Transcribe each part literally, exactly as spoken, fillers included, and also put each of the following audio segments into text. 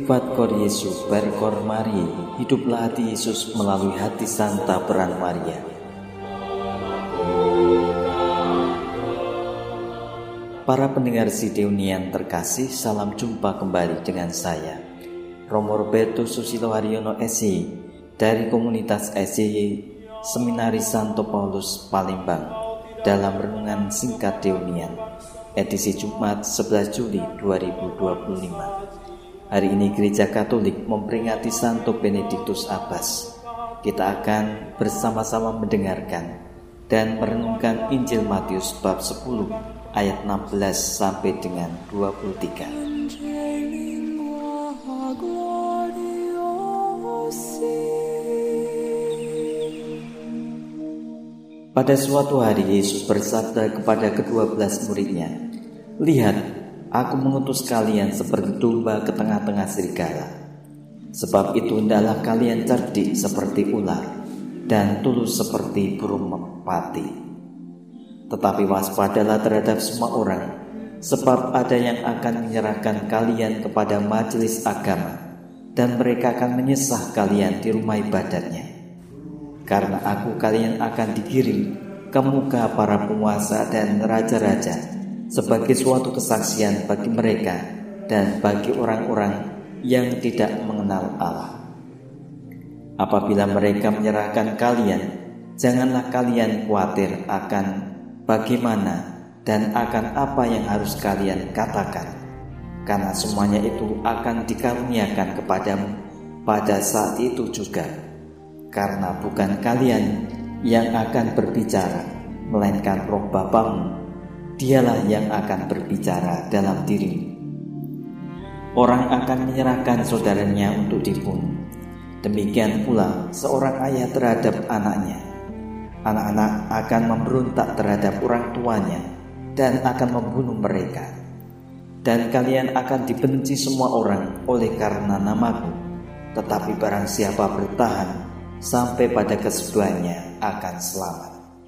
Vivat Cor Jesu per Cor Mariae, hiduplah hati Yesus melalui hati Santa Peran Maria. Para pendengar Sideunian terkasih, salam jumpa kembali dengan saya, Romo Roberto Susilo Haryono S Y dari komunitas S Y Seminari Santo Paulus Palembang dalam renungan singkat Deunian, edisi Jumat sebelas Juli dua ribu dua puluh lima. Hari ini Gereja Katolik memperingati Santo Benediktus Abbas. Kita akan bersama-sama mendengarkan dan merenungkan Injil Matius bab sepuluh ayat enam belas sampai dengan dua puluh tiga. Pada suatu hari Yesus bersabda kepada kedua belas muridnya, "Lihat, Aku mengutus kalian seperti domba ke tengah-tengah serigala. Sebab itu hendaklah kalian cerdik seperti ular dan tulus seperti burung merpati. Tetapi waspadalah terhadap semua orang, sebab ada yang akan menyerahkan kalian kepada majelis agama, dan mereka akan menyesah kalian di rumah ibadatnya. Karena aku kalian akan digiring ke muka para penguasa dan raja-raja, sebagai suatu kesaksian bagi mereka dan bagi orang-orang yang tidak mengenal Allah. Apabila mereka menyerahkan kalian, janganlah kalian khawatir akan bagaimana dan akan apa yang harus kalian katakan, karena semuanya itu akan dikaruniakan kepadamu pada saat itu juga. Karena bukan kalian yang akan berbicara, melainkan Roh Bapamu. Dialah yang akan berbicara dalam dirimu. Orang akan menyerahkan saudaranya untuk dibunuh. Demikian pula seorang ayah terhadap anaknya. Anak-anak akan memberontak terhadap orang tuanya dan akan membunuh mereka. Dan kalian akan dibenci semua orang oleh karena namaku. Tetapi barang siapa bertahan sampai pada kesudahannya akan selamat.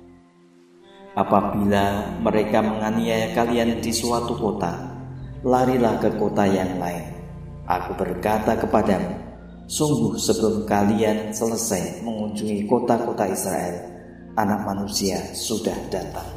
Apabila mereka menganiaya kalian di suatu kota, larilah ke kota yang lain. Aku berkata kepadamu, sungguh sebelum kalian selesai mengunjungi kota-kota Israel, Anak Manusia sudah datang."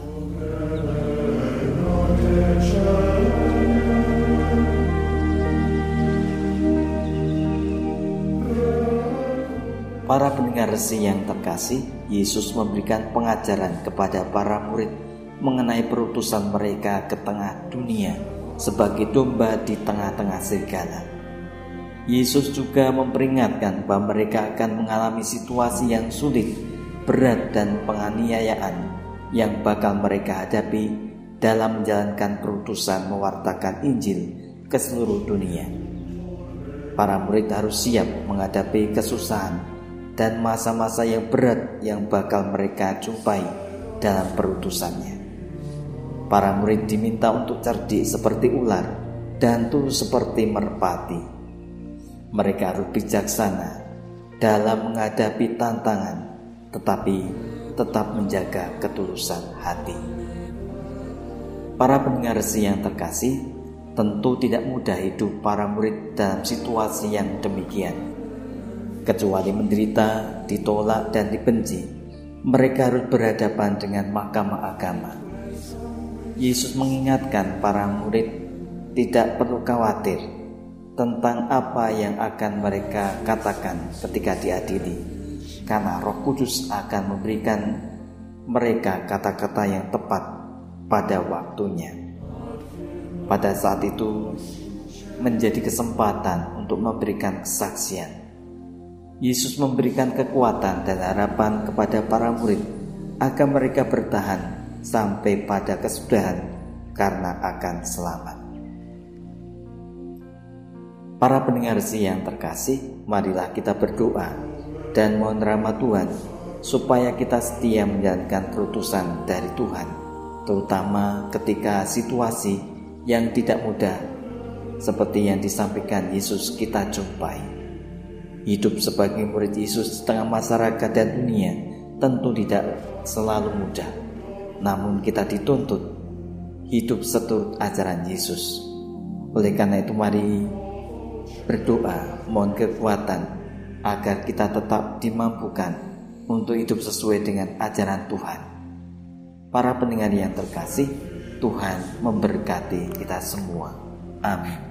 Para pendengar resi yang terkasih, Yesus memberikan pengajaran kepada para murid mengenai perutusan mereka ke tengah dunia sebagai domba di tengah-tengah serigala. Yesus juga memperingatkan bahwa mereka akan mengalami situasi yang sulit, berat dan penganiayaan yang bakal mereka hadapi dalam menjalankan perutusan mewartakan Injil ke seluruh dunia. Para murid harus siap menghadapi kesusahan dan masa-masa yang berat yang bakal mereka jumpai dalam perutusannya. Para murid diminta untuk cerdik seperti ular dan tulus seperti merpati. Mereka harus bijaksana dalam menghadapi tantangan, tetapi tetap menjaga ketulusan hati. Para pendengar resi yang terkasih, tentu tidak mudah hidup para murid dalam situasi yang demikian. Kecuali menderita, ditolak dan dibenci, mereka harus berhadapan dengan mahkamah agama. Yesus mengingatkan para murid tidak perlu khawatir tentang apa yang akan mereka katakan ketika diadili, karena Roh Kudus akan memberikan mereka kata-kata yang tepat pada waktunya. Pada saat itu menjadi kesempatan untuk memberikan kesaksian. Yesus memberikan kekuatan dan harapan kepada para murid agar mereka bertahan sampai pada kesudahan karena akan selamat. Para pendengar yang terkasih, marilah kita berdoa dan mohon rahmat Tuhan supaya kita setia menjalankan perutusan dari Tuhan, terutama ketika situasi yang tidak mudah seperti yang disampaikan Yesus kita jumpai. Hidup sebagai murid Yesus di tengah masyarakat dan dunia tentu tidak selalu mudah. Namun kita dituntut hidup seturut ajaran Yesus. Oleh karena itu mari berdoa mohon kekuatan agar kita tetap dimampukan untuk hidup sesuai dengan ajaran Tuhan. Para pendengar yang terkasih, Tuhan memberkati kita semua. Amin.